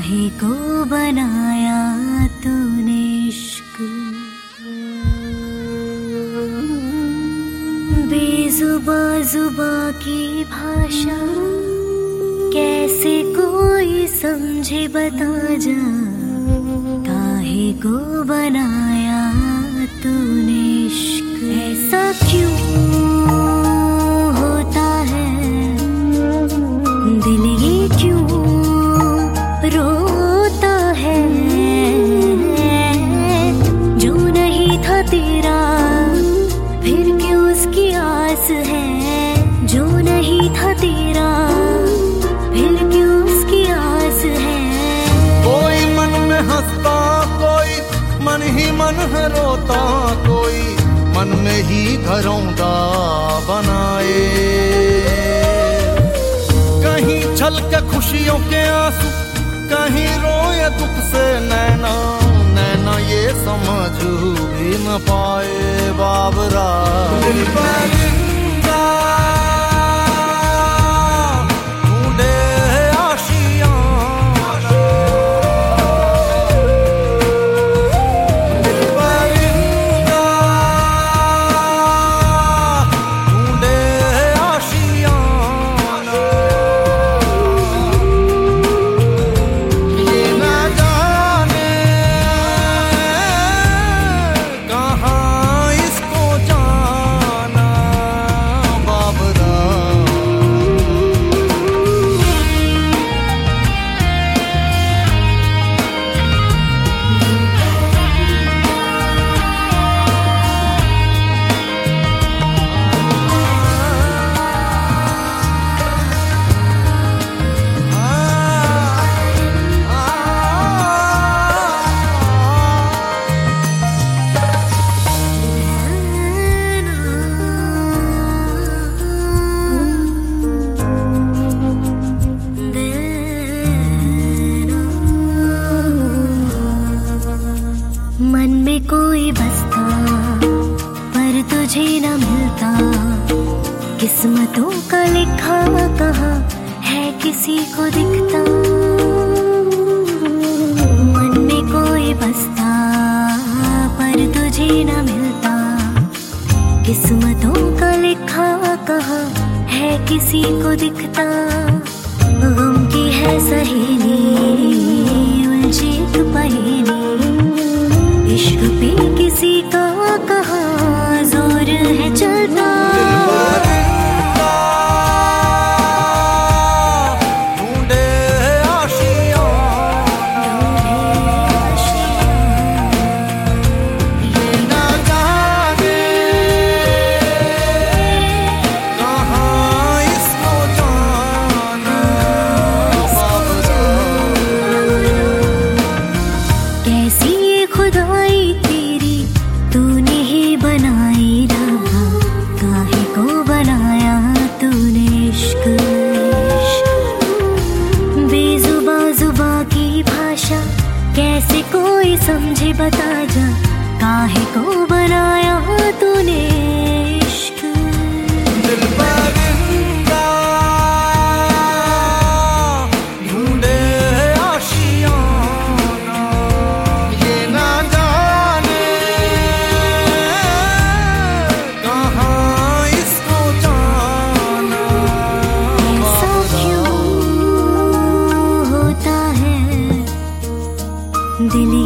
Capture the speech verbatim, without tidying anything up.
काहे को बनाया तूने इश्क, बेजुबा जुबा की भाषा कैसे कोई समझे बता जा, काहे को बनाया तूने इश्क। ऐसा क्यों होता है दिल, ये क्यों रोता है, जो नहीं था तेरा फिर क्यों उसकी आस है, जो नहीं था तेरा फिर क्यों उसकी आस है। कोई मन में हंसता, कोई मन ही मन है रोता, कोई मन में ही घरौंदा बनाए, कहीं छलके खुशियों के आंसू, कहीं रोए दुख से नैना, नैना ये समझ भी न पाए बाबरा। दिल परिंदा ढूंढे आशियाना, दिल परिंदा ढूंढे आशियाना, ये न जाने कहाँ इसको जाना बाबरा। मन में कोई बसता पर तुझे न मिलता, किस्मतों का लिखा कहाँ है किसी को दिखता। मन में कोई बसता पर तुझे न मिलता, किस्मतों का लिखा कहाँ है किसी को दिखता। गम की है सहेली उलझी एक पहेली, इश्क पे किसी का कहाँ जोर है चलता। ढूंढे आशियाना, ये न जाने कहाँ इसको जाना बाबरा। कैसी ये खुदाई तेरी तूने ही बनाई रहा, काहे को बनाया तूने इश्क। बेजुबा जुबा की भाषा कैसे कोई समझे बता जा, काहे को बनाया तूने इश्क। दिल परिंदा ढूंढे आशियाना, ये न जाने कहाँ इसको जाना ऐसा क्यों होता है दिल,